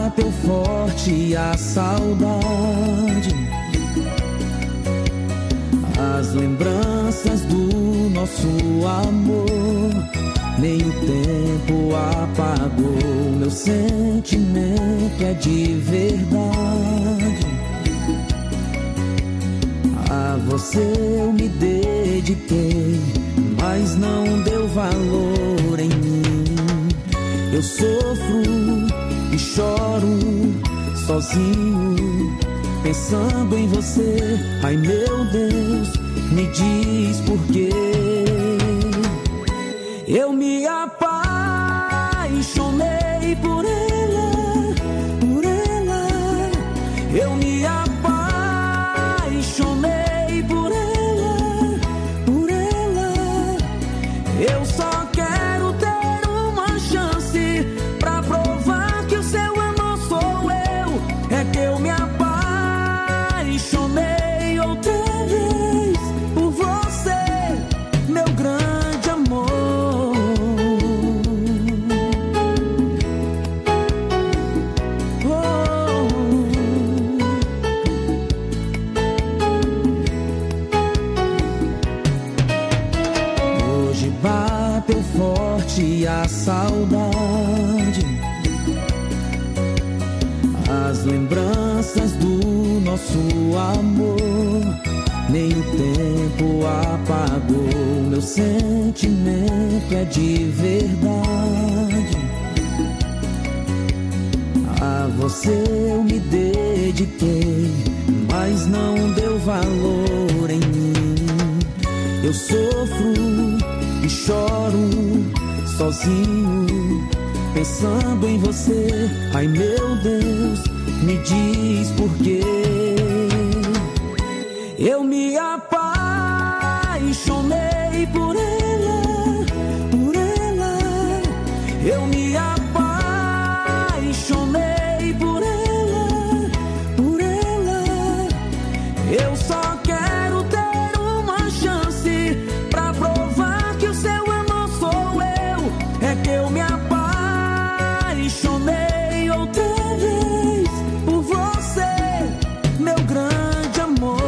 bateu forte a saudade. As lembranças do nosso amor, nem o tempo apagou. Meu sentimento é de verdade. A você eu me dediquei, mas não deu valor em mim. Eu sofro e choro sozinho, pensando em você. Ai meu Deus, me diz por quê. Eu me apaixonei por ela, por ela. Eu me apaixonei por ela, por ela. Eu só quero ter uma chance pra provar que o seu amor sou eu. É que eu me apaixonei outra vez por você, meu grande amor. Hoje bateu forte a saudade. As lembranças do nosso amor, nem o tempo apagou. Meu sentimento é de verdade. A você eu me dediquei, mas não deu valor em mim. Eu sofro e choro sozinho, pensando em você. Ai meu Deus, me diz por quê. Eu me apaixonei por ela, por ela. Eu me apaixonei por ela, por ela. Eu só quero ter uma chance pra provar que o seu amor sou eu. É que eu me apaixonei outra vez por você, meu grande amor.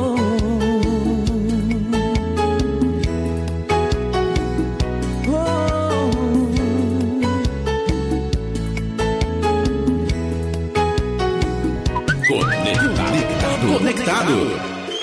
Conectado.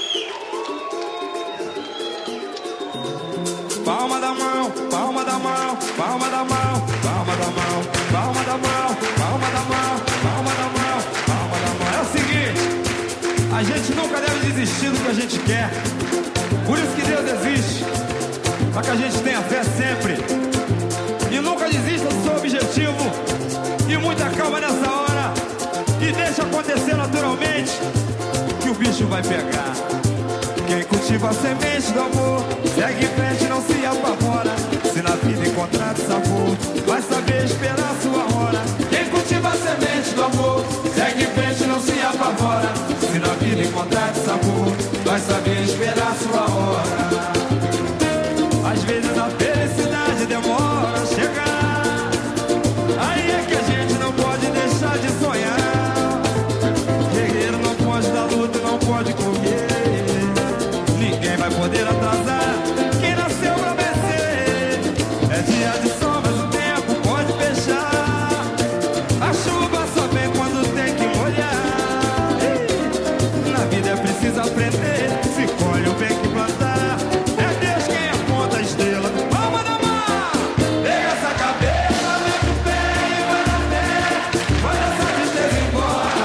Palma da mão, palma da mão, palma da mão, palma da mão, palma da mão, palma da mão, palma da mão, palma da mão. É o seguinte, a gente nunca deve desistir do que a gente quer. Por isso que Deus existe, para que a gente tenha fé sempre. E nunca desista do seu objetivo. E muita calma nessa hora. E deixa acontecer naturalmente, que o bicho vai pegar. Quem cultiva a semente do amor, segue em frente, não se apavora. Se na vida encontrar sabor, vai saber esperar sua hora. Quem cultiva a semente do amor, segue em frente, não se apavora. Se na vida encontrar sabor, vai saber esperar sua hora. Às vezes a felicidade demora a chegar. Aí é que a gente não pode deixar de sonhar. Guerreiro não pode dar luta, não pode correr. Ninguém vai poder atrasar quem nasceu pra vencer. É dia de sol, mas o tempo pode fechar. A chuva só vem quando tem que molhar. Na vida é preciso aprender. Se colhe o bem que plantar. É Deus quem aponta a estrela. Palma da mão! Pega essa cabeça, vem pro pé e vai na fé. Manda essa tristeza embora.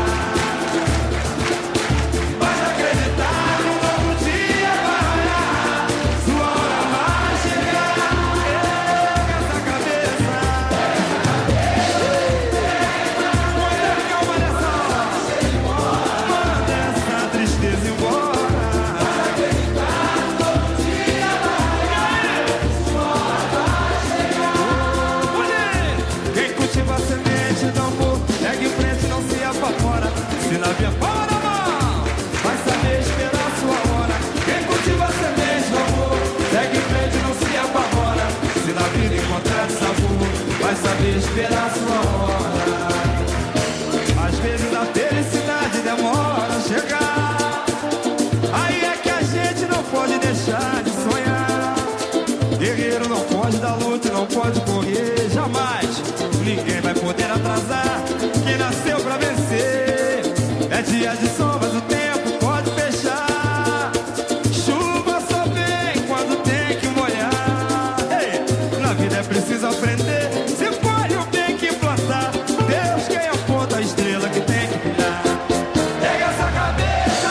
Pode acreditar no novo dia vai raiar. Sua hora vai chegar. Pega essa cabeça. Manda calma nessa hora. Manda essa tristeza embora. Pode acreditar no novo dia vai raiar. Sua hora vai chegar. Quem cultiva a semente do amor, segue em frente, não se apavora. Se na via palma da mão, vai saber esperar sua hora. Quem cultiva a semente do amor, segue em frente, não se apavora. Se na vida encontrar sabor, vai saber esperar sua hora. pode correr, jamais. Ninguém vai poder atrasar quem nasceu pra vencer. É dia de sol, mas o tempo pode fechar. Chuva só vem quando tem que molhar. Ei, na vida é preciso aprender. Se colhe o bem que plantar. Deus quem aponta a estrela que tem que brilhar. Pega essa cabeça.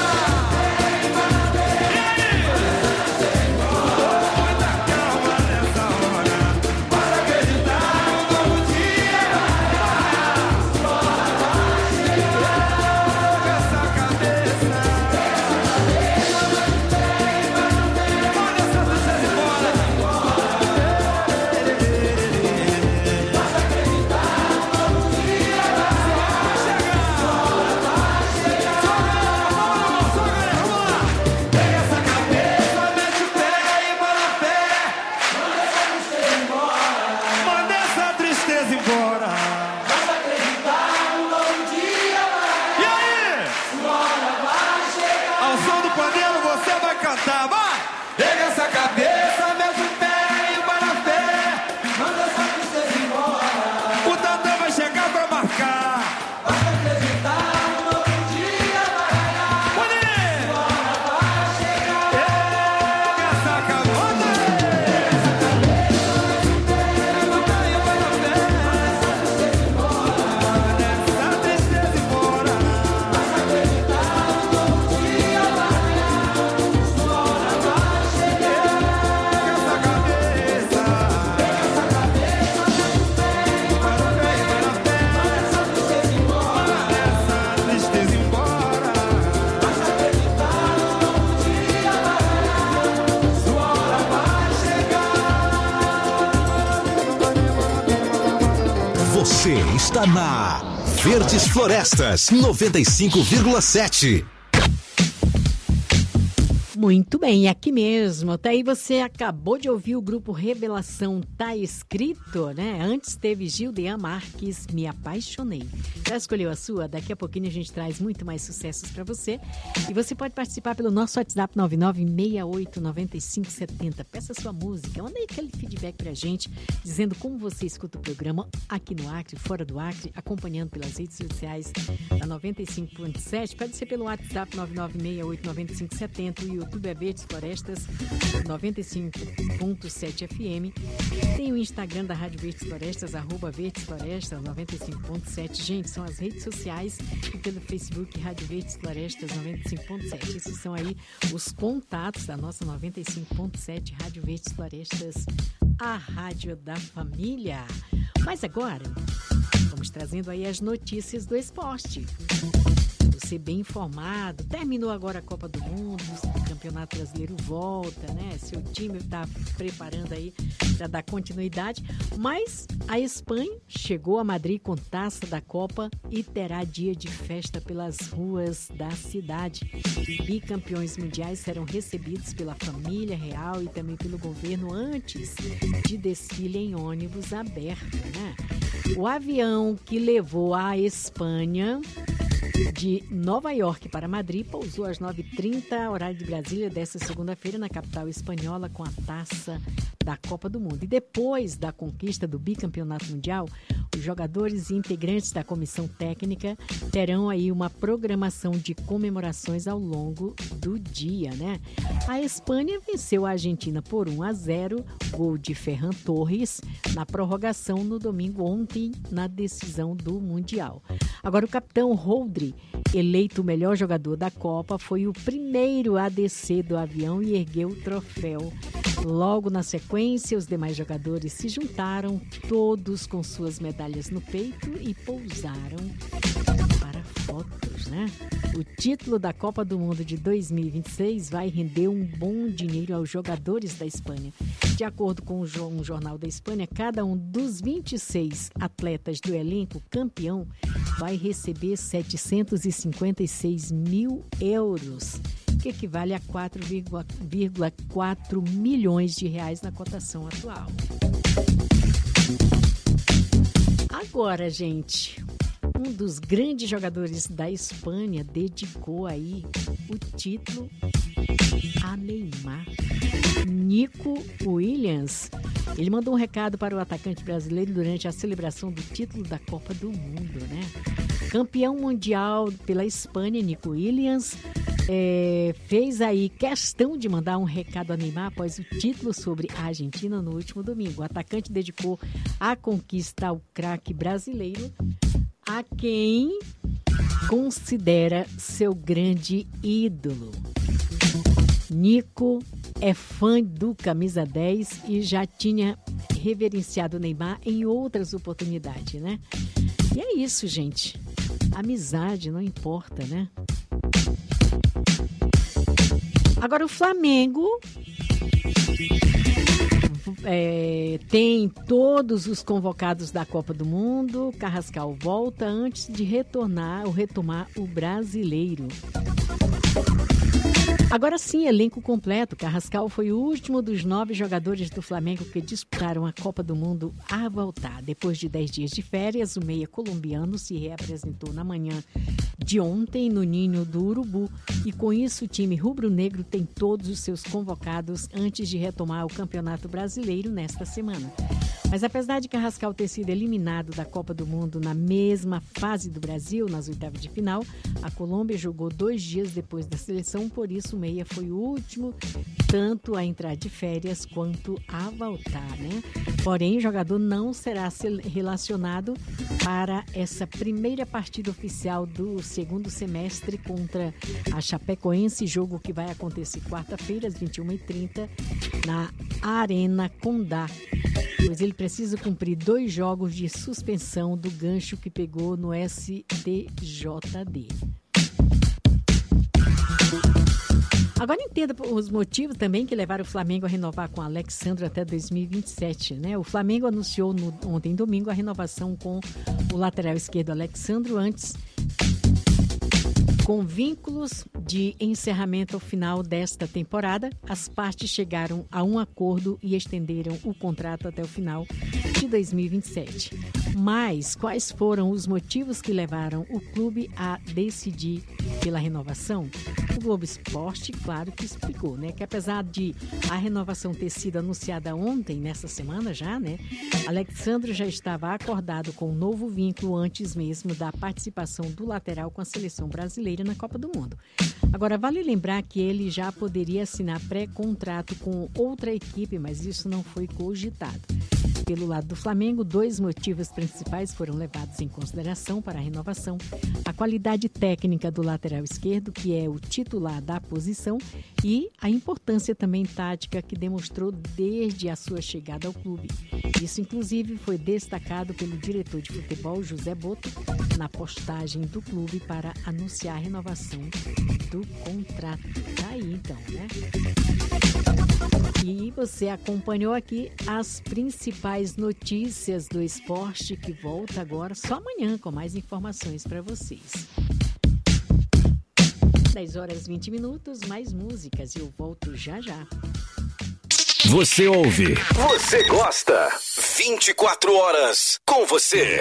Muita calma nessa hora. Para acreditar um novo dia. Pega essa cabeça. Olha essa tristeza embora. Pega essa cabeça, mete o pé e vai na fé. Manda essa tristeza embora. Basta acreditar, um novo dia vai. E aí? Sua hora vai chegar. Ao som do pandeiro você vai cantar, vai! Pega essa cabeça, mete o pé e vai na fé. Manda essa tristeza embora. O Tantã vai chegar pra marcar. Basta acreditar, um novo dia vai ganhar. Sua hora vai chegar. Pega essa cabeça. Essa tristeza embora. Basta acreditar, um novo dia vai ganhar. Sua hora vai chegar. Essa cabeça. Pega essa cabeça, mete o pé e vai na fé, vai na fé. Essa tristeza embora. Essa tristeza embora. Basta acreditar, um novo dia vai ganhar. Sua hora vai chegar. Você está na Verdes Florestas 95,7. Muito bem, aqui mesmo. Até aí você acabou de ouvir o grupo Revelação Tá Escrito, né? Antes teve Gildean Marques, Me Apaixonei. Já escolheu a sua? Daqui a pouquinho a gente traz muito mais sucessos para você. E você pode participar pelo nosso WhatsApp 99689570. Peça sua música, manda aí aquele feedback pra gente, dizendo como você escuta o programa aqui no Acre, fora do Acre, acompanhando pelas redes sociais da 95.7. Pode ser pelo WhatsApp 99689570, o YouTube é Verdes Florestas 95.7 FM. Tem o Instagram da Rádio Verdes Florestas, @Verdes Florestas 95.7. Gente, são as redes sociais, e pelo Facebook Rádio Verdes Florestas 95.7. Esses são aí os contatos da nossa 95.7 Rádio Verdes Florestas, a rádio da família. Mas agora, vamos trazendo aí as notícias do esporte. Você bem informado. Terminou agora a Copa do Mundo, o Campeonato Brasileiro volta, né? Seu time está preparando aí para dar continuidade. Mas a Espanha chegou a Madrid com taça da Copa e terá dia de festa pelas ruas da cidade. Bicampeões mundiais serão recebidos pela família real e também pelo governo antes de desfile em ônibus aberto, né? O avião que levou a Espanha de Nova York para Madrid pousou às 9h30, horário de Brasília, desta segunda-feira, na capital espanhola, com a taça da Copa do Mundo. E depois da conquista do bicampeonato mundial, os jogadores e integrantes da comissão técnica terão aí uma programação de comemorações ao longo do dia, né? A Espanha venceu a Argentina por 1-0, gol de Ferran Torres, na prorrogação no domingo ontem, na decisão do Mundial. Agora, o capitão Rodri, eleito o melhor jogador da Copa, foi o primeiro a descer do avião e ergueu o troféu. Logo na sequência, os demais jogadores se juntaram, todos com suas medalhas no peito, e pousaram para fotos, né? O título da Copa do Mundo de 2026 vai render um bom dinheiro aos jogadores da Espanha. De acordo com um jornal da Espanha, cada um dos 26 atletas do elenco campeão vai receber 756 mil euros, que equivale a 4,4 milhões de reais na cotação atual. Agora, gente, um dos grandes jogadores da Espanha dedicou aí o título a Neymar. Nico Williams Ele mandou um recado para o atacante brasileiro durante a celebração do título da Copa do Mundo, né? Campeão mundial pela Espanha, Nico Williams, fez aí questão de mandar um recado a Neymar após o título sobre a Argentina no último domingo. O atacante dedicou a conquista ao craque brasileiro, a quem considera seu grande ídolo. Nico é fã do camisa 10 e já tinha reverenciado Neymar em outras oportunidades, né? E é isso, gente. Amizade não importa, né? Agora o Flamengo tem todos os convocados da Copa do Mundo. Carrascal volta antes de retomar o Brasileiro. Agora sim, elenco completo. Carrascal foi o último dos 9 jogadores do Flamengo que disputaram a Copa do Mundo a voltar. Depois de 10 dias de férias, o meia colombiano se reapresentou na manhã de ontem no Ninho do Urubu. E com isso, o time rubro-negro tem todos os seus convocados antes de retomar o Campeonato Brasileiro nesta semana. Mas apesar de Carrascal ter sido eliminado da Copa do Mundo na mesma fase do Brasil, nas oitavas de final, a Colômbia jogou 2 dias depois da seleção, por isso o meia foi o último tanto a entrar de férias quanto a voltar, né? Porém, o jogador não será relacionado para essa primeira partida oficial do segundo semestre contra a Chapecoense, jogo que vai acontecer quarta-feira, às 21h30, na Arena Condá. Pois ele precisa cumprir 2 jogos de suspensão do gancho que pegou no STJD. Agora entenda os motivos também que levaram o Flamengo a renovar com Alexandro até 2027, né? O Flamengo anunciou ontem domingo a renovação com o lateral esquerdo Alexandro antes, com vínculos de encerramento ao final desta temporada. As partes chegaram a um acordo e estenderam o contrato até o final de 2027. Mas quais foram os motivos que levaram o clube a decidir pela renovação? O Globo Esporte, claro que explicou, né? Que apesar de a renovação ter sido anunciada ontem, nessa semana já, né? Alexandre já estava acordado com um novo vínculo antes mesmo da participação do lateral com a seleção brasileira na Copa do Mundo. Agora, vale lembrar que ele já poderia assinar pré-contrato com outra equipe, mas isso não foi cogitado. Pelo lado do Flamengo, 2 motivos principais foram levados em consideração para a renovação: a qualidade técnica do lateral esquerdo, que é o titular da posição, e a importância também tática que demonstrou desde a sua chegada ao clube. Isso, inclusive, foi destacado pelo diretor de futebol, José Boto, na postagem do clube para anunciar a renovação do contrato. Tá aí, então, né? E você acompanhou aqui as principais notícias do esporte, que volta agora só amanhã com mais informações para vocês. 10h20, mais músicas, e eu volto já já. Você ouve, você gosta, 24 horas com você.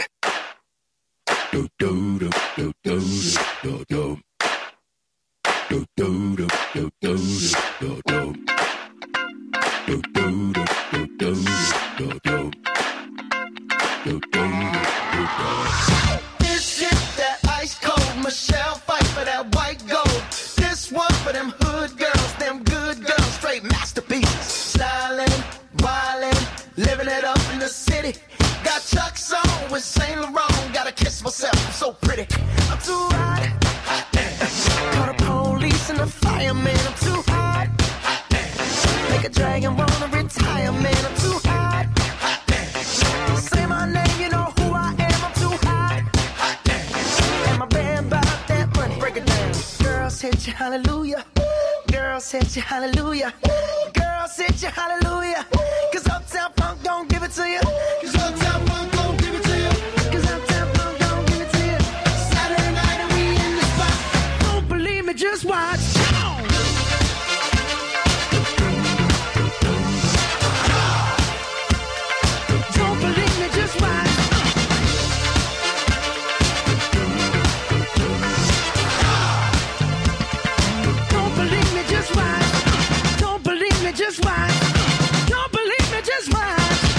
This shit that ice cold, Michelle fight for that white gold. This one for them hood girls, them good girls, straight masterpieces. Stylin', wildin', living it up in the city. Got Chuck's on with Saint Laurent, gotta kiss myself, I'm so pretty. I'm too hot, call the police and the fireman, I'm too hot. Make a dragon wanna retire, man, I'm too hot. Say my name, you know who I am, I'm too hot. And my band bought that money, break it down. Girls hit you, hallelujah. Girls hit you, hallelujah. Girls hit you, hallelujah. Cause Uptown Funk don't give it to you. Cause Uptown Funk don't give it to you. Cause Uptown Funk don't give it to you. Saturday night and we in the spot. Don't believe me, just watch. Don't believe me, just watch. Don't believe me, just watch. Don't believe me, just watch. Don't believe me, just watch.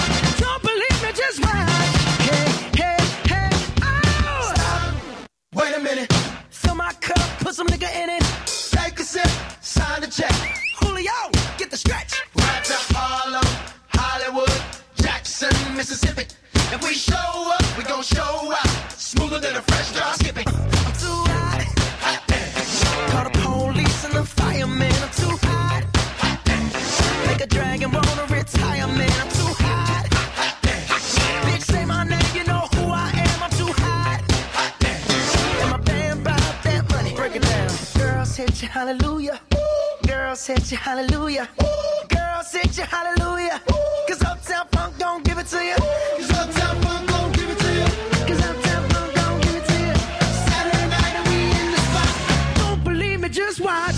hit you hallelujah. Girls hit you hallelujah. Girls hit you hallelujah. Cause Uptown Funk don't give it to you. Cause Uptown Funk don't give it to you. Cause Uptown Funk don't give it to you. Saturday night and we in the spot. Don't believe me, just watch.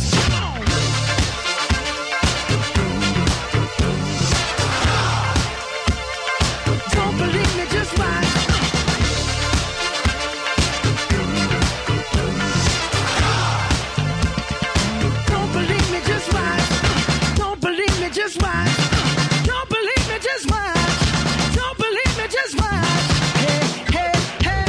Don't believe me, just watch. Don't believe me, just watch. Don't believe me, just watch. Don't believe me, just watch. Don't believe me, just watch. Hey, hey, hey,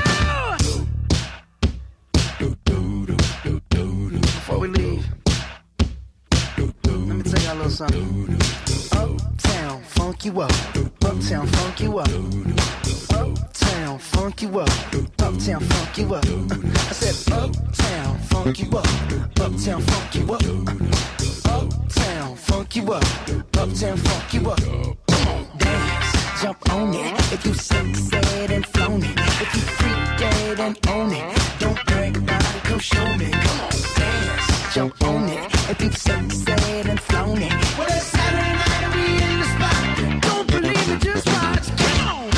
oh! Before we leave, let me tell y'all a little something. Uptown, funk you up. Uptown, funk you up. Uptown, funk you up. Uptown, funk you up. I said uptown, funk you up. Uptown, funk you up. Uptown, funk you up. Uptown, funk you up. Come on, dance, jump on it. If you sunset and flown it. If you freak dead and own it. Don't brag about it, come show me. Come on, dance, jump on it. If you sunset and flown it. Well, it's Saturday night and we in the spot. Don't believe it, just watch. Come on.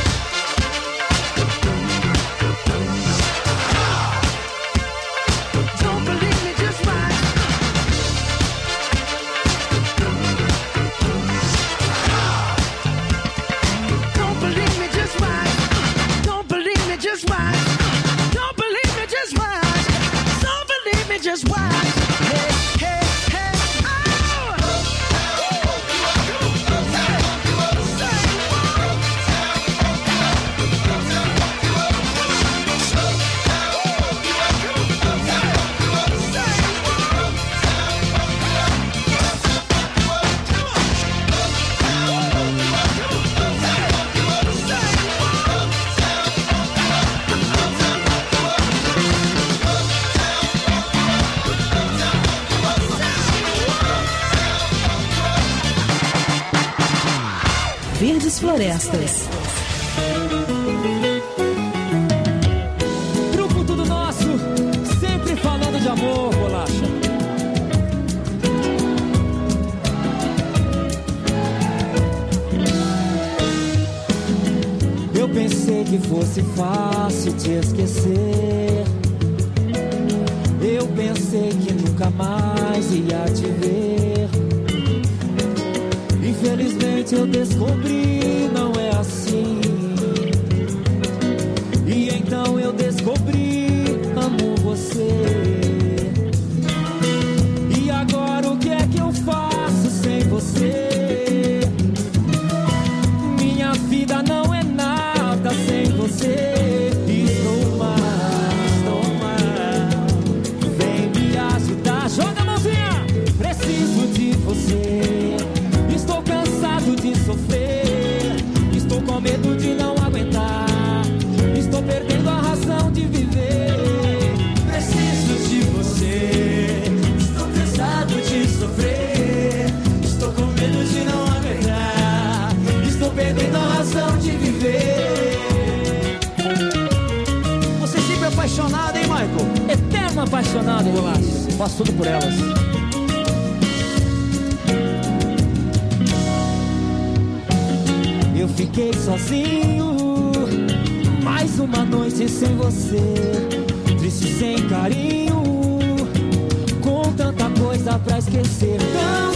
Don't believe me, just watch. Don't believe me, just watch. Don't believe me, just watch. Don't believe me, just watch. Don't believe me, just watch. Hey, hey, hey, oh! Verdes Florestas. Grupo Tudo Nosso, sempre falando de amor, bolacha. Eu pensei que fosse fácil te esquecer. Eu pensei que nunca mais ia te ver. Infelizmente eu descobri, não é assim. E então eu descobri, amo você. E agora o que é que eu faço sem você? Minha vida não é nada sem você. Estou mal. Vem me ajudar, joga a mãozinha. Preciso de você. Estou cansado de sofrer. Estou com medo de não aguentar. Estou perdendo a razão de viver. Preciso de você. Estou cansado de sofrer. Estou com medo de não aguentar. Estou perdendo a razão de viver. Você sempre apaixonado, hein, Michael? Eterno apaixonado, Bolacha. Faço tudo por elas. Eu fiquei sozinho, mais uma noite sem você, triste sem carinho, com tanta coisa pra esquecer. Tão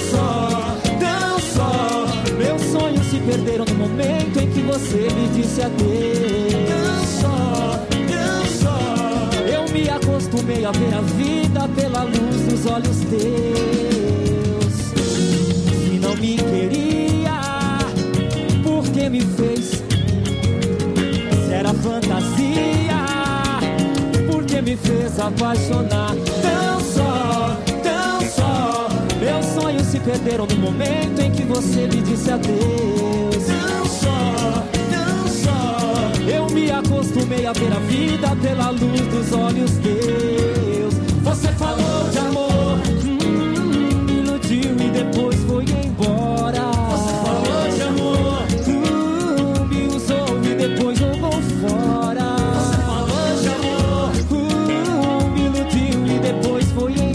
só, meus sonhos se perderam no momento em que você me disse adeus. Tão só, eu me acostumei a ver a vida pela luz dos olhos teus. Se não me queria, por que me fez? Se era fantasia, por que me fez apaixonar? Tão só, meus sonhos se perderam no momento em que você me disse adeus. Tão só, eu me acostumei a ver a vida pela luz dos olhos teus. Você falou de amor, me iludiu e depois foi embora. Você falou de amor, me usou e depois jogou fora. Você falou de amor, me iludiu e depois foi embora.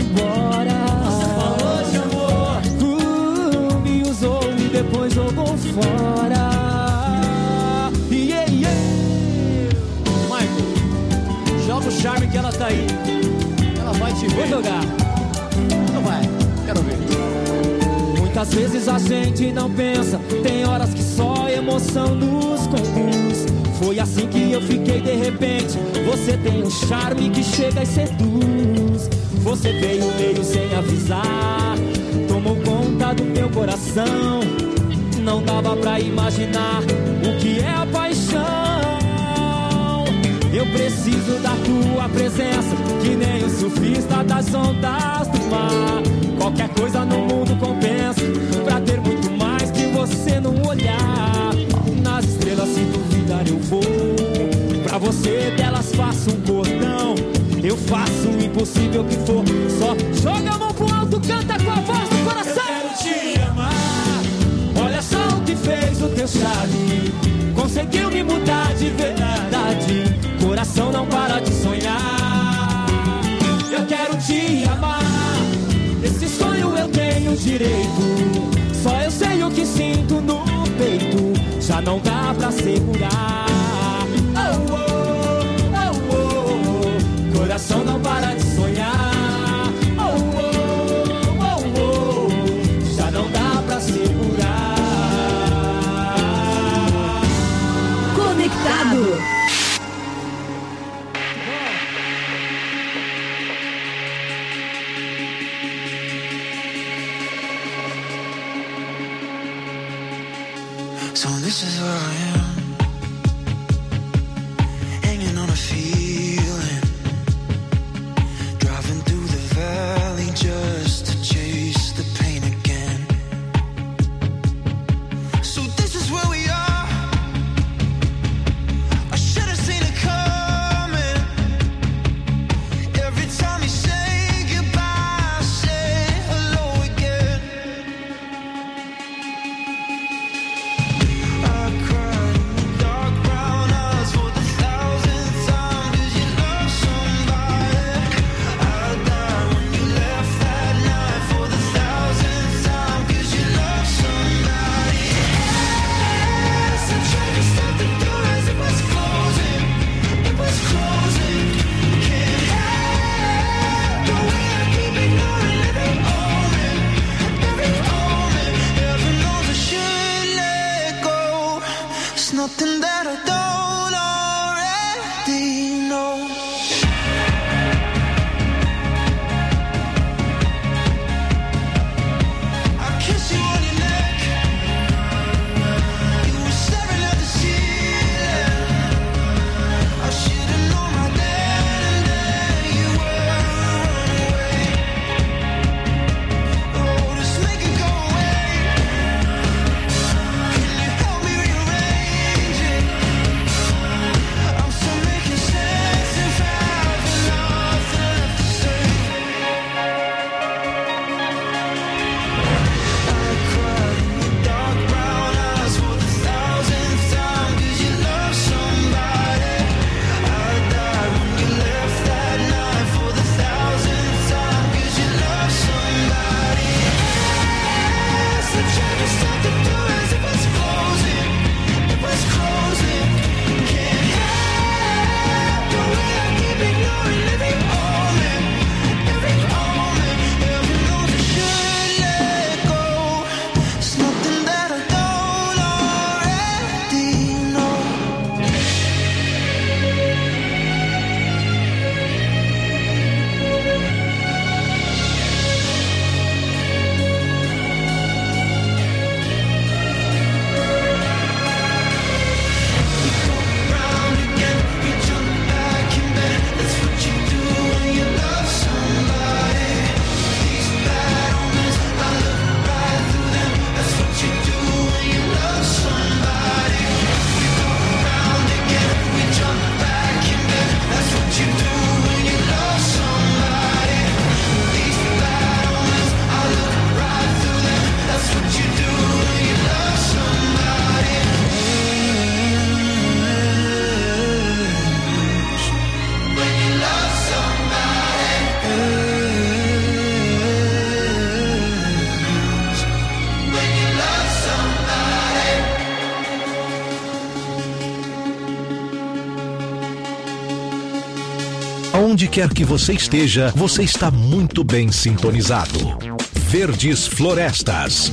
o charme que ela tá aí. Ela vai te ver. Vou jogar. Não vai, quero ver. Muitas vezes a gente não pensa, tem horas que só emoção nos conduz. Foi assim que eu fiquei de repente. Você tem um charme que chega e seduz. Você veio meio sem avisar, tomou conta do meu coração. Não dava pra imaginar o que é a paixão. Eu preciso da tua presença, que nem o surfista das ondas do mar. Qualquer coisa no mundo compensa, pra ter muito mais que você num olhar. Nas estrelas, se duvidar, eu vou. Pra você delas faço um cordão. Eu faço o impossível que for. Só joga a mão pro alto, canta com a voz do coração. Eu quero te amar. Olha só o que fez o teu charme. Conseguiu me mudar de verdade. Coração não para de sonhar. Eu quero te amar. Esse sonho eu tenho direito. Só eu sei o que sinto no peito. Já não dá pra segurar. Oh, oh, oh, oh. Coração não para de sonhar. Oh, oh, oh, oh. Já não dá pra segurar. Conectado. So this is where I am, hanging on a feeling, driving through the valley just to chase the pain again. So this is where we are. I should have seen it coming. Every time you say goodbye, I say hello again. I cry Aonde quer que você esteja, você está muito bem sintonizado. Verdes Florestas,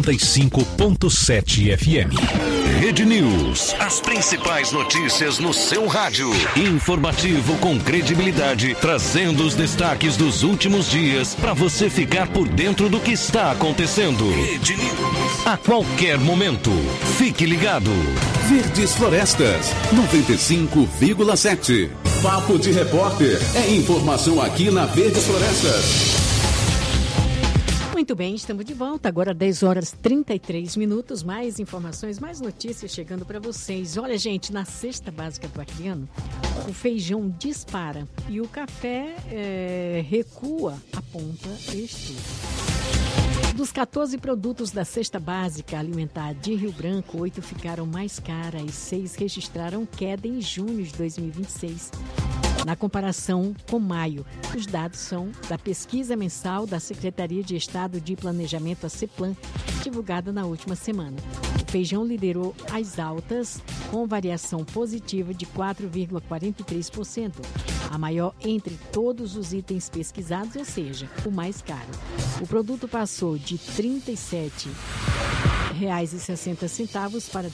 95.7 FM. Rede News. As principais notícias no seu rádio. Informativo com credibilidade, trazendo os destaques dos últimos dias para você ficar por dentro do que está acontecendo. Rede News. A qualquer momento. Fique ligado. Verdes Florestas, 95,7. Papo de Repórter. É informação aqui na Verdes Florestas. Muito bem, estamos de volta. Agora 10 horas 33 minutos. Mais informações, mais notícias chegando para vocês. Olha, gente, na cesta básica do Acreano, o feijão dispara e o café recua, aponta estudo. Dos 14 produtos da cesta básica alimentar de Rio Branco, 8 ficaram mais caras e 6 registraram queda em junho de 2026. Na comparação com maio, os dados são da pesquisa mensal da Secretaria de Estado de Planejamento, a CEPLAN, divulgada na última semana. O feijão liderou as altas, com variação positiva de 4,43%, a maior entre todos os itens pesquisados, ou seja, o mais caro. O produto passou de R$ 37,60 para R$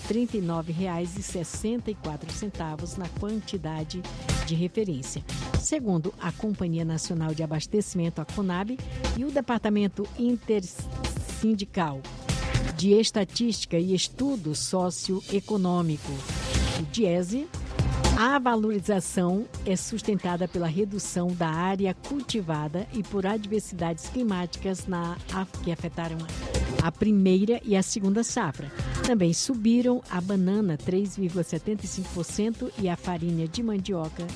39,64 na quantidade de referência. Segundo a Companhia Nacional de Abastecimento, a CONAB, e o Departamento Intersindical de Estatística e Estudo Socioeconômico, o DIESE, a valorização é sustentada pela redução da área cultivada e por adversidades climáticas que afetaram a primeira e a segunda safra. Também subiram a banana 3,75% e a farinha de mandioca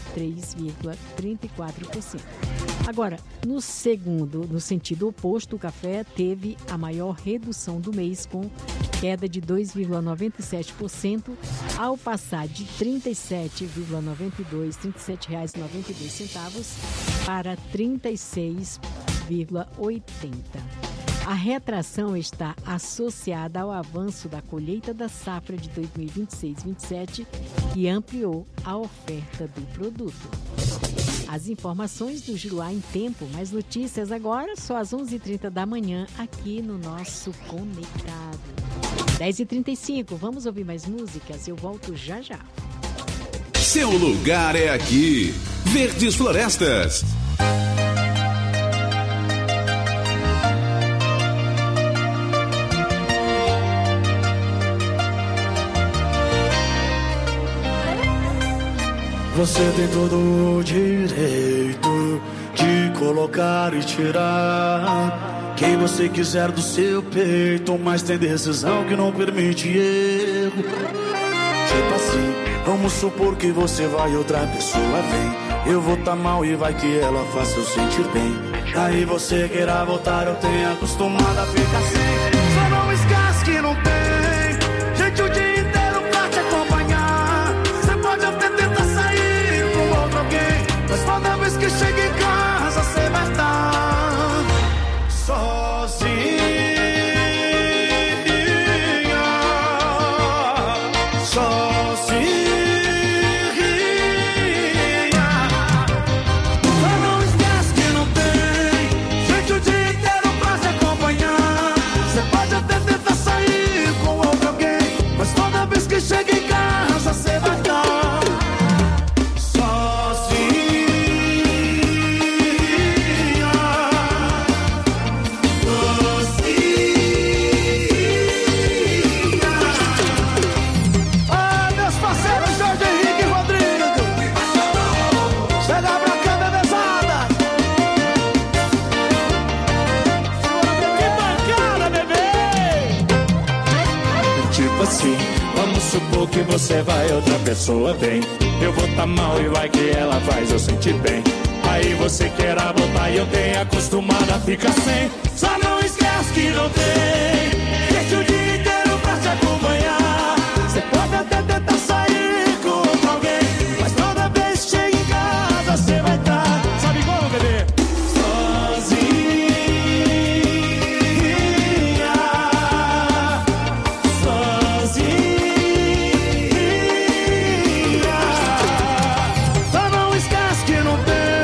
3,34%. Agora, no sentido oposto, o café teve a maior redução do mês, com queda de 2,97%, ao passar de R$ 37,92 para R$ 36,80. A retração está associada ao avanço da colheita da safra de 2026-27, que ampliou a oferta do produto. As informações do Giruá em Tempo, mais notícias agora, só às 11h30 da manhã, aqui no nosso Conectado. 10h35, vamos ouvir mais músicas? Eu volto já já. Seu lugar é aqui. Verdes Florestas. Você tem todo o direito de colocar e tirar quem você quiser do seu peito, mas tem decisão que não permite erro. Tipo assim, vamos supor que você vai e outra pessoa vem. Eu vou tá mal e vai que ela faça eu sentir bem. Aí você queira voltar, eu tenho acostumado a ficar assim. Só não esquece que não tem gente o dia inteiro pra te acompanhar. Você pode até tentar sair com outro alguém, mas toda vez que chega em casa você vai estar sozinha. Chega em casa, você vai estar sozinha. Ah, meus parceiros Jorge Henrique e Rodrigo, chega pra cá, bebezada. Que bacana, bebê. Tipo assim, vamos supor que você vai, outra pessoa vem. Eu vou tá mal e vai que ela faz eu sentir bem. Aí você quer voltar e eu tenho acostumado a ficar sem. Só não esquece que não tem gente o dia inteiro pra te acompanhar. Você pode até tentar sair com outro alguém, mas toda vez que chega em casa você vai estar, sabe como, bebê? Só não esquece que não tem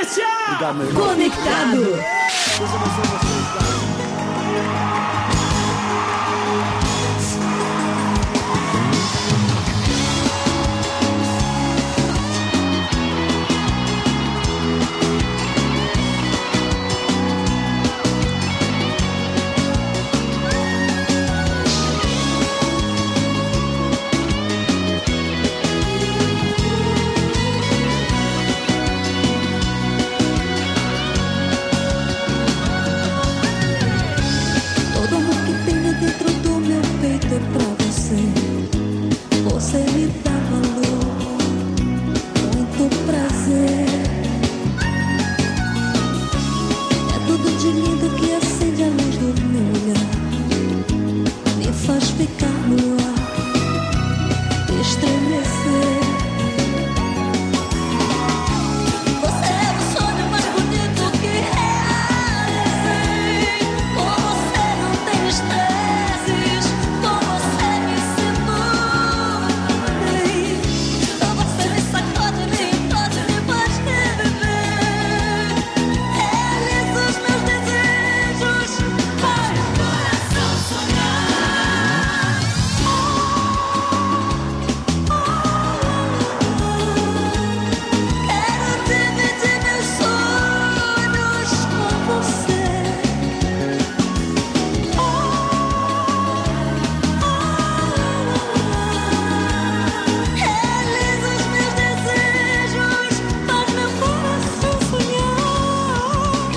Audiência! Obrigado, meu irmão. Conectado. Todo amor que tenho dentro do meu peito é pra você. Você me dá valor, muito prazer. É tudo de lindo que acende a luz do meu olhar, me faz ficar no ar, estremecer. Você é o sonho mais bonito que realizei. Com você não tem estresses, com você me seduz. Você me sacode, me implode, me faz reviver. Realiza os meus desejos, faz o coração sonhar. Quero dividir meus sonhos com você. Realiza os meus desejos, faz meu coração sonhar.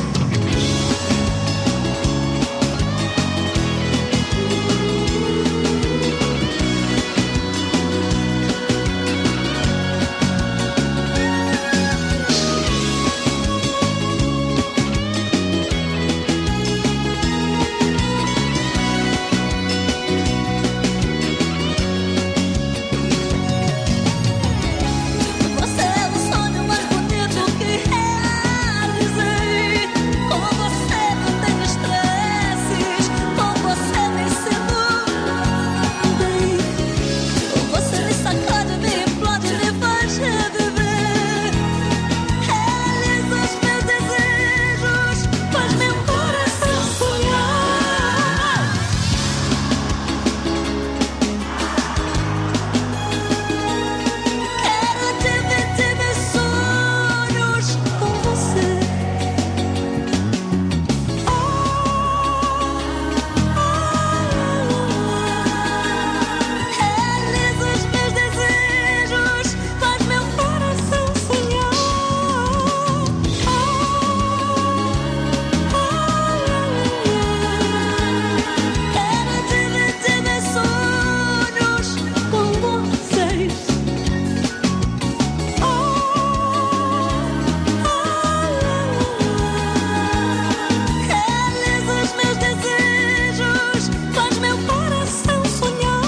Você é o sonho mais bonito que realizei. Com você não tenho estresses, com você me seduz. Você me sacode, me implode, me faz reviver. Realiza os meus desejos, faz meu coração sonhar. Quero dividir meus sonhos com você. Realiza os meus desejos, faz meu coração sonhar. Quero dividir meus sonhos com vocês. Realiza os meus desejos, faz meu coração sonhar.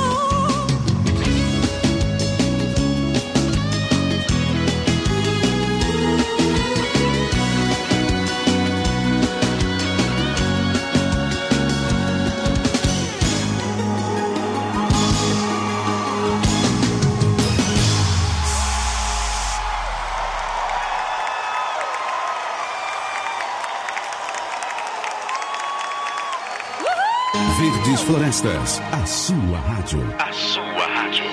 Verdes Florestas, a sua rádio. A sua rádio.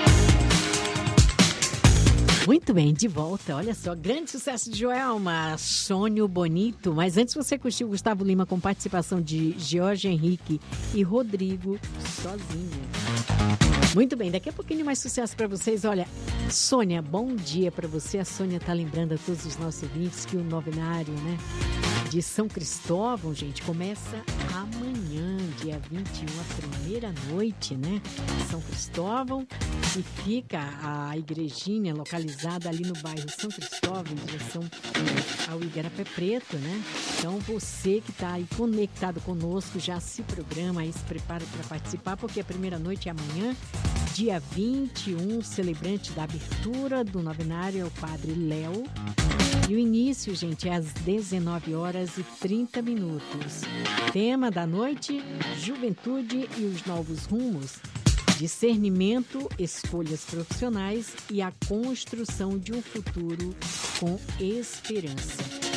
Muito bem, de volta. Olha só, grande sucesso de Joelma, Sonho Bonito. Mas antes você curtiu Gustavo Lima com participação de Jorge Henrique e Rodrigo Sozinho. Muito bem, daqui a pouquinho mais sucesso para vocês. Olha, Sônia, bom dia para você. A Sônia tá lembrando a todos os nossos ouvintes que o novenário, né, de São Cristóvão, gente, começa amanhã, dia 21, a primeira noite, né, de São Cristóvão, e fica a igrejinha localizada ali no bairro São Cristóvão, em direção ao Igarapé Preto, né? Então, você que está aí conectado conosco, já se programa aí, se prepara para participar, porque a primeira noite é amanhã, dia 21, celebrante da abertura do novenário é o Padre Léo. E o início, gente, é às 19h30. Tema da noite, Juventude e os Novos Rumos. Discernimento, escolhas profissionais e a construção de um futuro com esperança.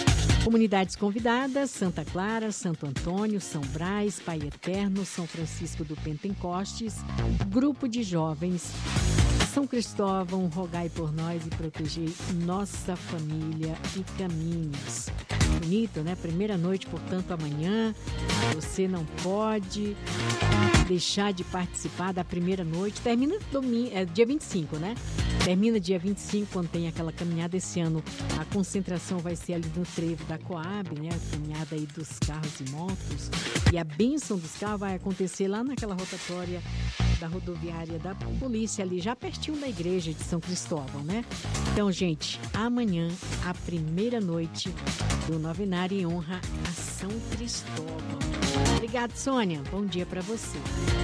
Comunidades convidadas: Santa Clara, Santo Antônio, São Brás, Pai Eterno, São Francisco do Pentecostes, Grupo de Jovens, São Cristóvão, rogai por nós e protegei nossa família e caminhos. Bonito, né? Primeira noite, portanto, amanhã. Você não pode deixar de participar da primeira noite. Termina dia 25, né? Termina dia 25, quando tem aquela caminhada. Esse ano a concentração vai ser ali no trevo da Coab, né? A caminhada aí dos carros e motos. E a bênção dos carros vai acontecer lá naquela rotatória da rodoviária da polícia, ali já pertinho da igreja de São Cristóvão, né? Então, gente, amanhã, a primeira noite do novenário em honra a São Cristóvão. Obrigado, Sônia. Bom dia para você.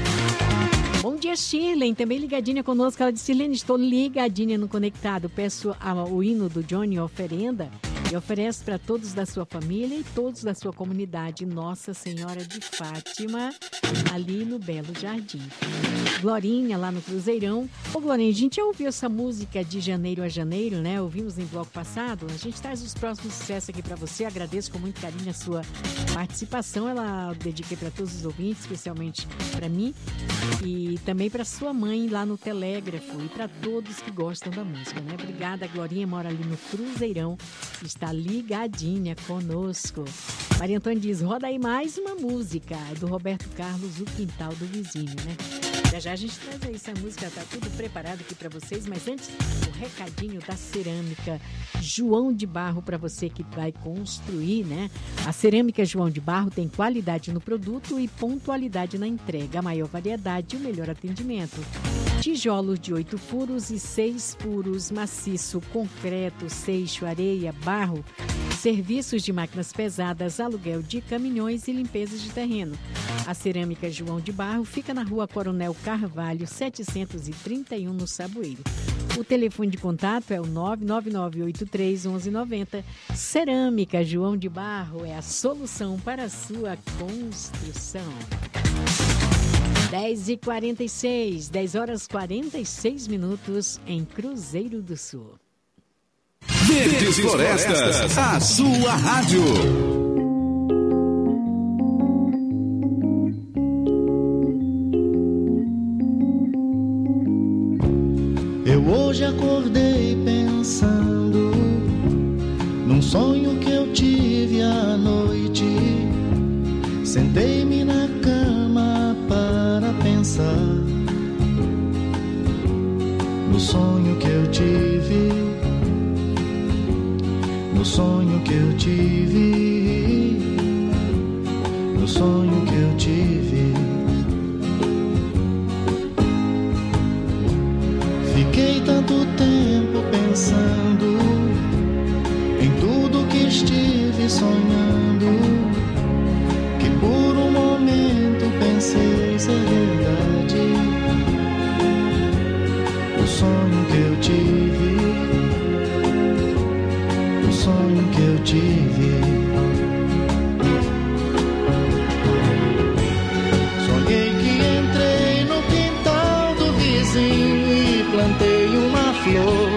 Bom dia, Shirley, também ligadinha conosco. Ela disse: Sirlene, estou ligadinha no Conectado. Peço o hino do Johnny Oferenda e ofereço para todos da sua família e todos da sua comunidade Nossa Senhora de Fátima, ali no Belo Jardim. Glorinha, lá no Cruzeirão. Ô, Glorinha, a gente já ouviu essa música de Janeiro a Janeiro, né? Ouvimos em bloco passado. A gente traz os próximos sucessos aqui para você. Agradeço com muito carinho a sua participação. Ela dediquei para todos os ouvintes, especialmente para mim e também para sua mãe lá no Telégrafo e para todos que gostam da música, né? Obrigada, Glorinha, mora ali no Cruzeirão, está ligadinha conosco. Maria Antônia diz: roda aí mais uma música do Roberto Carlos, O Quintal do Vizinho, né? Já a gente traz aí essa música, tá tudo preparado aqui para vocês, mas antes, o recadinho da cerâmica João de Barro para você que vai construir, né? A cerâmica João de Barro tem qualidade no produto e pontualidade na entrega, a maior variedade e o melhor atendimento. Tijolos de 8 furos e 6 furos, maciço, concreto, seixo, areia, barro, serviços de máquinas pesadas, aluguel de caminhões e limpezas de terreno. A cerâmica João de Barro fica na Rua Coronel Carvalho, 731, no Saboeiro. O telefone de contato é o 999831190. Cerâmica João de Barro é a solução para a sua construção. 10h46, 10h46 em Cruzeiro do Sul. Verdes Florestas, a sua rádio. Eu hoje acordei pensando num sonho que eu tive à noite. Sentei-me na cama para pensar no sonho que eu tive, no sonho que eu tive, no sonho que eu tive. Fiquei tanto tempo pensando em tudo que estive sonhando, que por um momento pensei ser verdade. O sonho que eu tive, o sonho que eu tive. Sonhei que entrei no quintal do vizinho e plantei uma flor.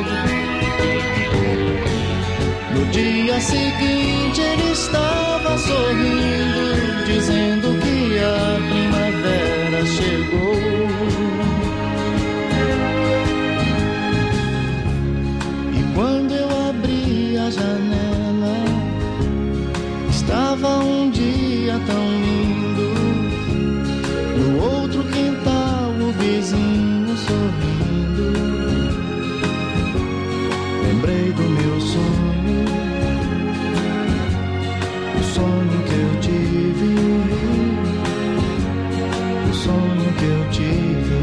No dia seguinte ele estava sorrindo, dizendo que a primavera chegou. E quando eu abri a janela, estava um dia tão lindo. No outro quintal o vizinho sorrindo. Lembrei do meu sonho, o sonho que eu tive, o sonho que eu tive.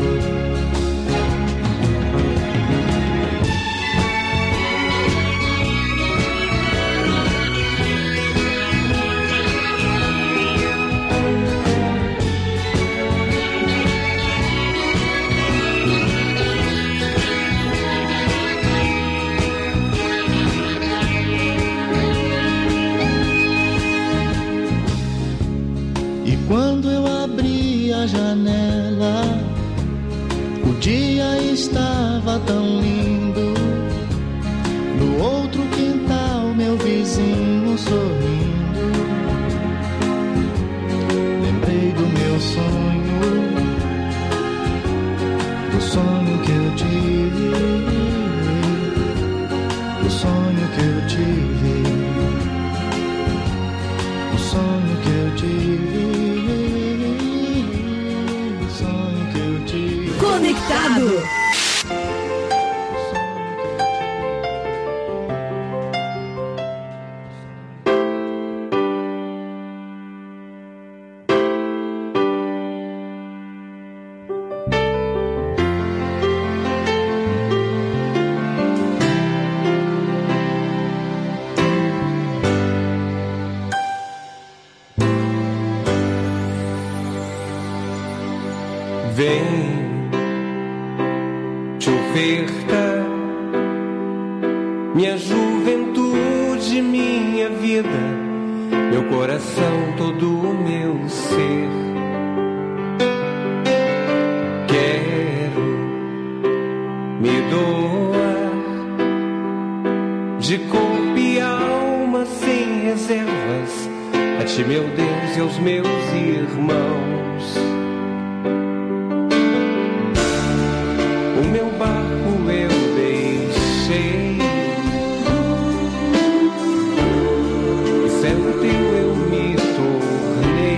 Quando eu abri a janela, o dia estava tão lindo. No outro quintal, meu vizinho sorrindo. Lembrei do meu sonho, do sonho que eu tive, do sonho que eu tive, do sonho que eu tive, do sonho que eu tive. Conectado. Vem te oferta minha juventude, minha vida, meu coração, todo o meu ser. Quero me doar de corpo e alma sem reservas a ti, meu Deus, e aos meus irmãos. O meu barco eu deixei, e servo teu eu me tornei,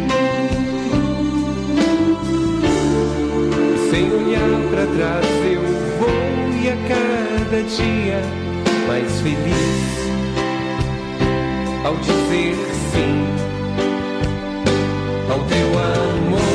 e sem olhar pra trás eu vou, e a cada dia mais feliz ao dizer sim ao teu amor.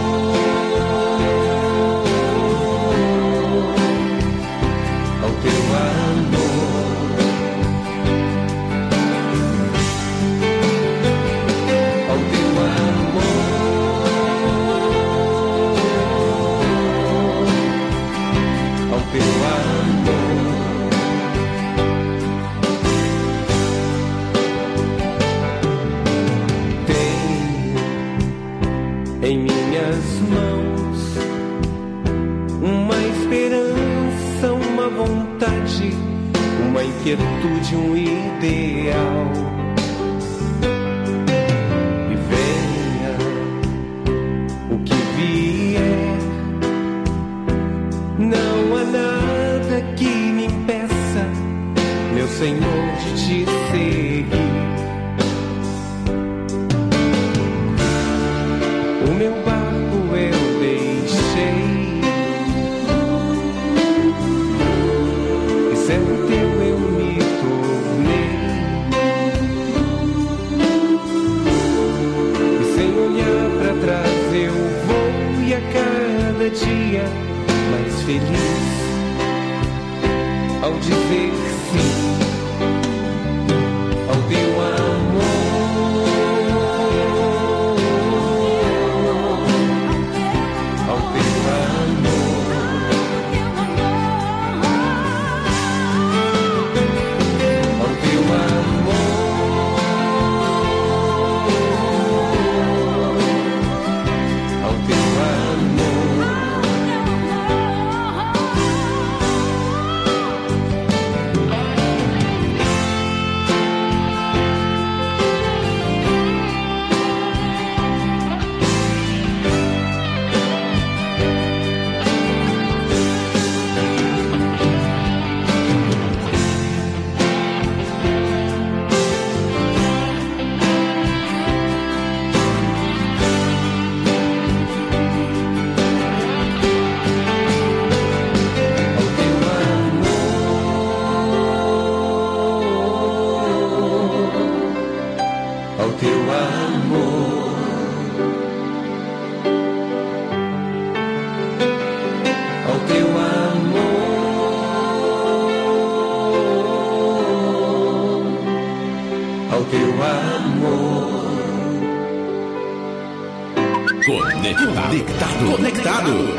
Em minhas mãos uma esperança, uma vontade, uma inquietude, um ideal. E venha o que vier, não há nada que me impeça, meu Senhor, de te seguir. O meu barco eu deixei, e servo teu eu me tornei, e sem olhar pra trás eu vou, e a cada dia mais feliz ao dizer sim ao teu amor. Conectado.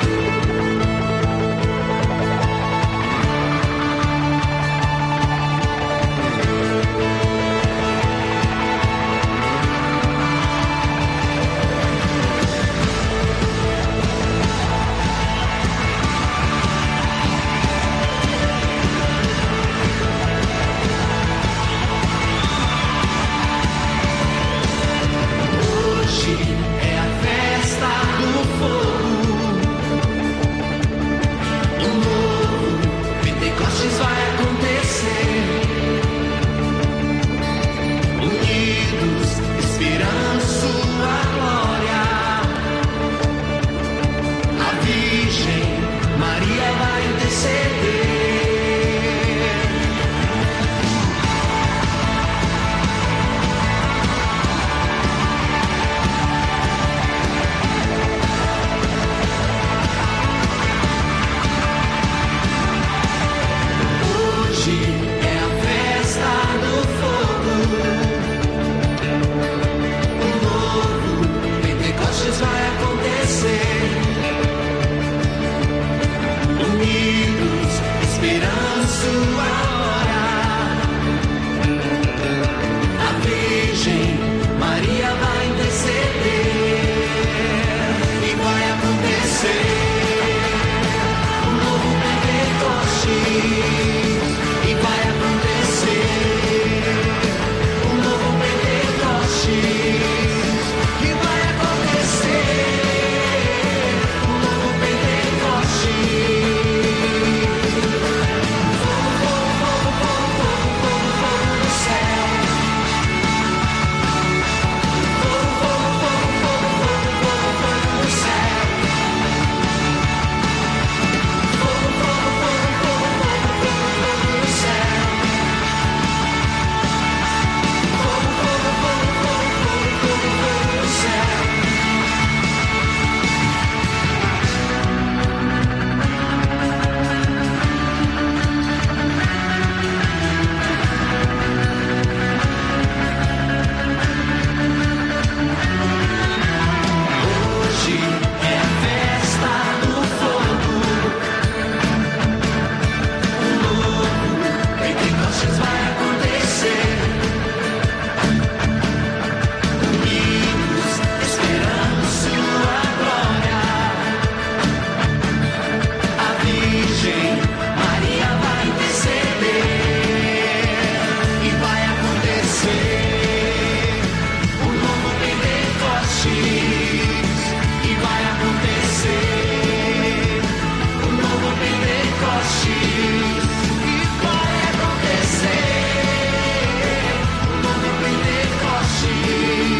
Pentecostes, e vai acontecer. O novo Pentecostes, e vai acontecer. O novo Pentecostes.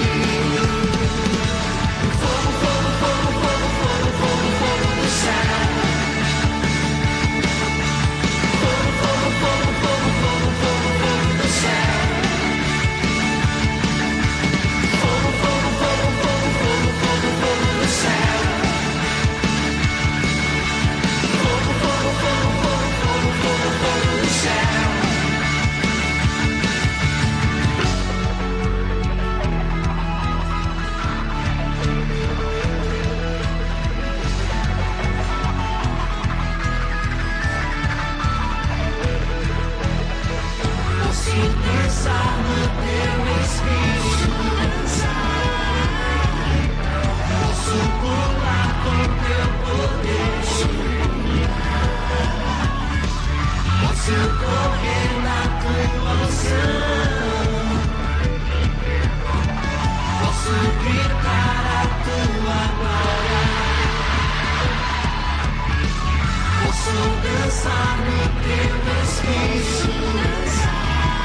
Fogo, fogo, fogo, fogo, fogo, fogo, fogo do céu. Fogo, fogo, fogo, fogo, fogo, fogo, fogo do céu. Fogo, fogo, fogo, fogo, fogo, fogo, fogo do céu. Fogo, fogo, fogo, fogo, fogo, fogo, fogo do céu. Posso pensar no teu espírito dançar. Posso pular com teu poder chuvar. Posso correr na tua unção. Posso gritar a tua glória. Posso dançar no teu espírito dançar.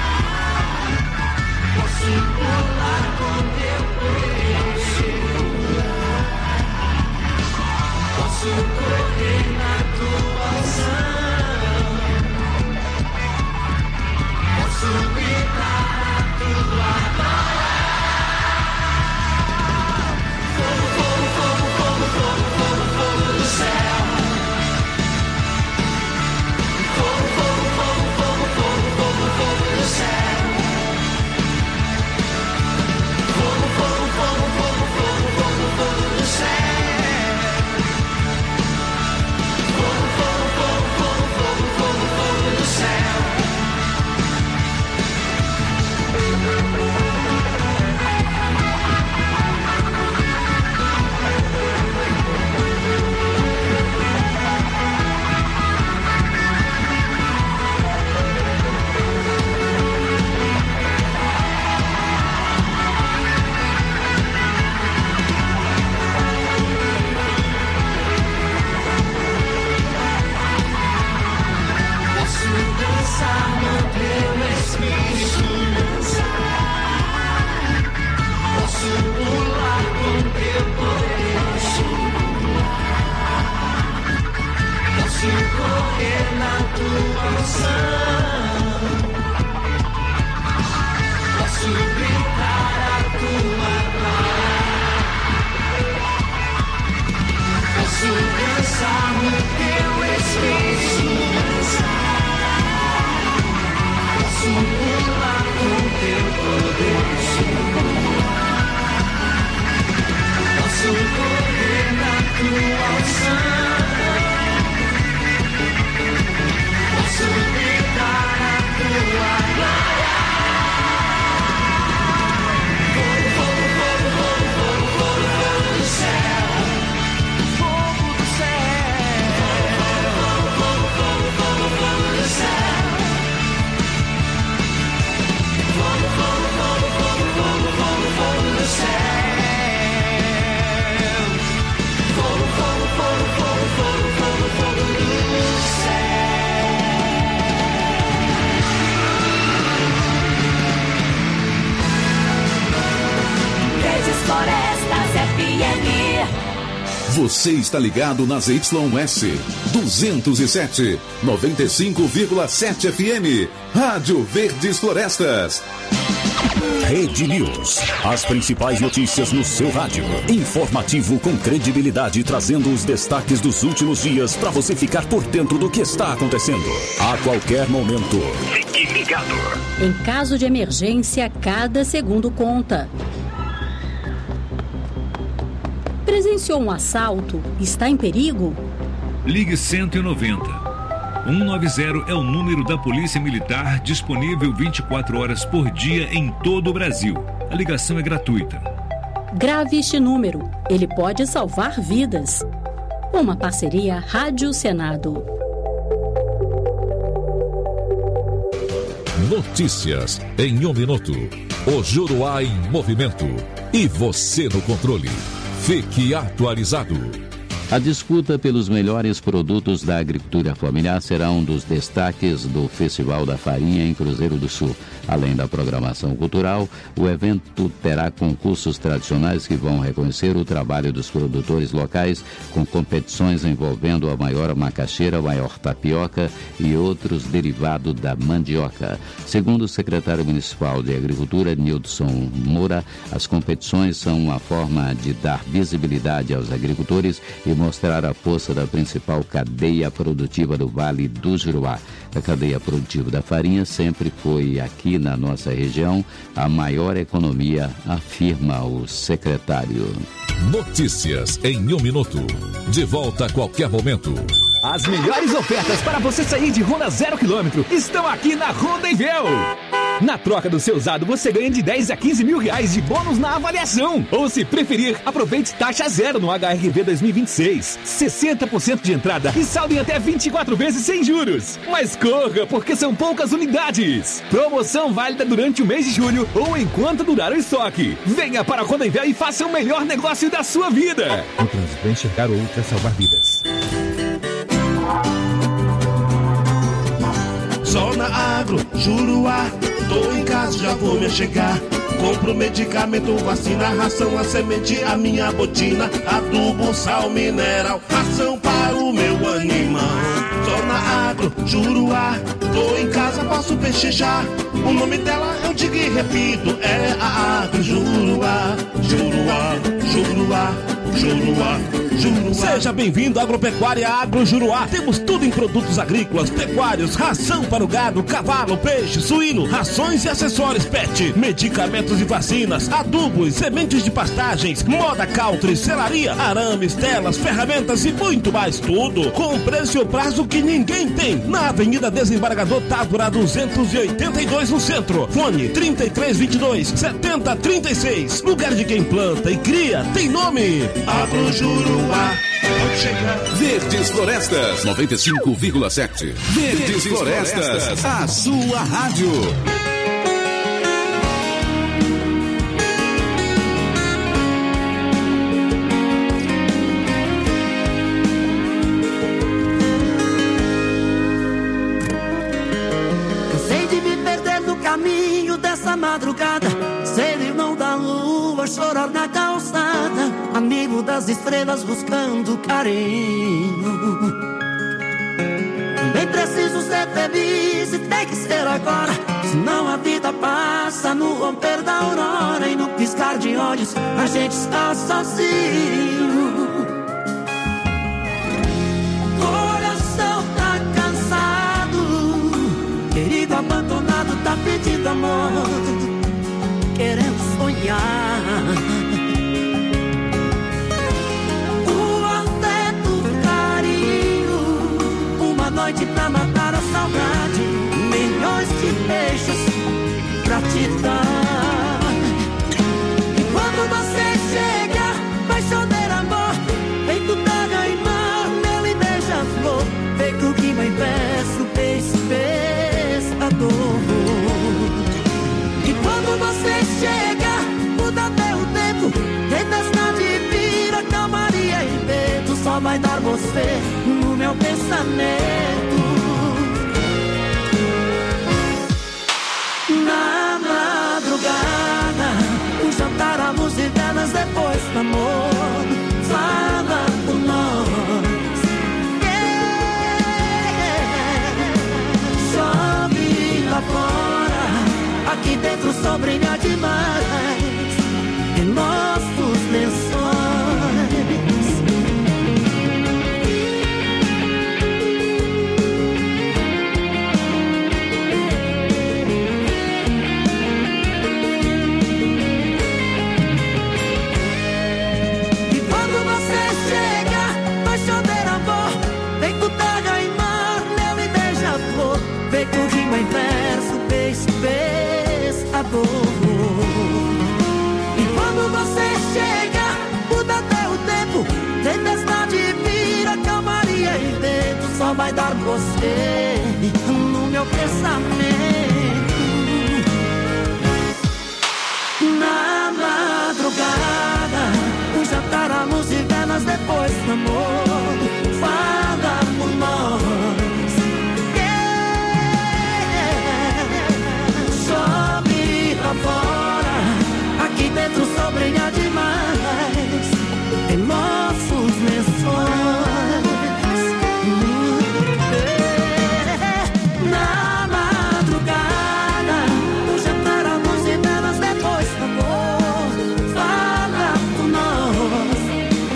Posso pular com teu poder chuvar. Posso correr na tua unção. Posso gritar a tua glória. Fogo, fogo, fogo, fogo, fogo, fogo, fogo do céu. Fogo, fogo, fogo, fogo, fogo, fogo, fogo do céu. Fogo, fogo, fogo, fogo, fogo, fogo, fogo do céu. Fogo, fogo, fogo, fogo, fogo, fogo, fogo do céu. Posso dançar no teu espírito dançar. Posso pular com teu poder chuvar. Posso correr na tua unção. Posso gritar a tua glória. Posso dançar no teu espírito dançar. Posso pular com teu poder chuvar. Posso correr na tua unção. Posso gritar a tua glória. Fogo, fogo, fogo, fogo, fogo, fogo, fogo do céu. Fogo do céu. Fogo, fogo, fogo, fogo, fogo do céu. Fogo, fogo, fogo, fogo, fogo, fogo, fogo do céu. Fogo, fogo, fogo, fogo, fogo, fogo, fogo do céu. Verdes Florestas FM. Você está ligado nas YS 207, 95,7 FM. Rádio Verdes Florestas. Rede News. As principais notícias no seu rádio. Informativo com credibilidade, trazendo os destaques dos últimos dias para você ficar por dentro do que está acontecendo. A qualquer momento. Fique ligado. Em caso de emergência, cada segundo conta. Presenciou um assalto? Está em perigo? Ligue 190. 190 é o número da Polícia Militar, disponível 24 horas por dia em todo o Brasil. A ligação é gratuita. Grave este número, ele pode salvar vidas. Uma parceria Rádio Senado. Notícias em 1 minuto. O Juruá em movimento e você no controle. Fique atualizado. A disputa pelos melhores produtos da agricultura familiar será um dos destaques do Festival da Farinha em Cruzeiro do Sul. Além da programação cultural, o evento terá concursos tradicionais que vão reconhecer o trabalho dos produtores locais, com competições envolvendo a maior macaxeira, a maior tapioca e outros derivados da mandioca. Segundo o secretário municipal de Agricultura, Nildson Moura, as competições são uma forma de dar visibilidade aos agricultores e mostrar a força da principal cadeia produtiva do Vale do Juruá. A cadeia produtiva da farinha sempre foi aqui na nossa região a maior economia, afirma o secretário. Notícias em 1 minuto. De volta a qualquer momento. As melhores ofertas para você sair de Honda 0 km estão aqui na Honda Envel. Na troca do seu usado, você ganha de 10 a 15 mil reais de bônus na avaliação. Ou, se preferir, aproveite taxa zero no HRV 2026. 60% de entrada e saldo em até 24 vezes sem juros. Mas corra, porque são poucas unidades. Promoção válida durante o mês de julho ou enquanto durar o estoque. Venha para a Honda Envel e faça o melhor negócio da sua vida. No trânsito, enxergar outras, salvar vidas. Zona Agro, Juruá, tô em casa, já vou me chegar. Compro medicamento, vacina, ração, a semente, a minha botina, adubo, sal, mineral, ração para o meu animal. Zona Agro, Juruá, tô em casa, posso pechinchar. O nome dela eu digo e repito, é a Agro Juruá, Juruá, Juruá, Juruá, Juruá. Seja bem-vindo à Agropecuária Agro Juruá. Temos tudo em produtos agrícolas, pecuários, ração para o gado, cavalo, peixe, suíno, rações e acessórios pet, medicamentos e vacinas, adubos, sementes de pastagens, moda country, selaria, arames, telas, ferramentas e muito mais, tudo com preço e prazo que ninguém tem. Na Avenida Desembargador Távora 282 no centro. Fone 3322-7036. Lugar de quem planta e cria tem nome. Agro Juruá. Verdes Florestas 95,7. Verdes Florestas, a sua rádio. Cansei de me perder no caminho dessa madrugada, ser irmão da lua, chorar na calçada, amigo das estrelas buscando carinho. Também preciso ser feliz e tem que ser agora, senão a vida passa no romper da aurora e no piscar de olhos a gente está sozinho. Coração tá cansado, querido abandonado tá pedindo amor, querendo sonhar. Noite pra matar a saudade, milhões de beijos pra te dar. E quando você chega, vai chover amor, feito daga e mar, mel e beija-flor, feito rima em verso, pescador. E quando você chega, muda até o tempo, tempestade vira calmaria e vento, só vai dar você no meu pensamento. Na madrugada, o jantar, a luz e velas depois do amor, fala por nós. Chove lá fora, aqui dentro só brilha demais em nossos lençóis. Pescador. E quando você chega, muda até o tempo, tempestade vira calmaria e vento, só vai dar você no meu pensamento.